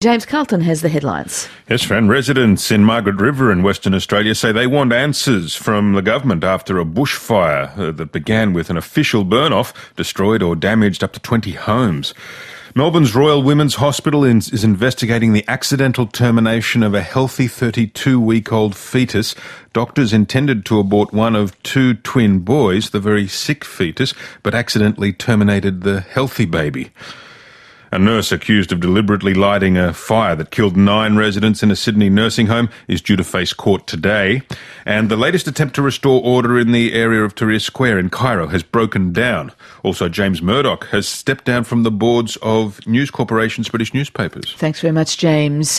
James Carlton has the headlines. Yes, Fran. Residents in Margaret River in Western Australia say they want answers from the government after a bushfire that began with an official burn-off destroyed or damaged up to 20 homes. Melbourne's Royal Women's Hospital is investigating the accidental termination of a healthy 32-week-old fetus. Doctors intended to abort one of two twin boys, the very sick fetus, but accidentally terminated the healthy baby. A nurse accused of deliberately lighting a fire that killed 9 residents in a Sydney nursing home is due to face court today. And the latest attempt to restore order in the area of Tahrir Square in Cairo has broken down. Also, James Murdoch has stepped down from the boards of News Corporation's British newspapers. Thanks very much, James.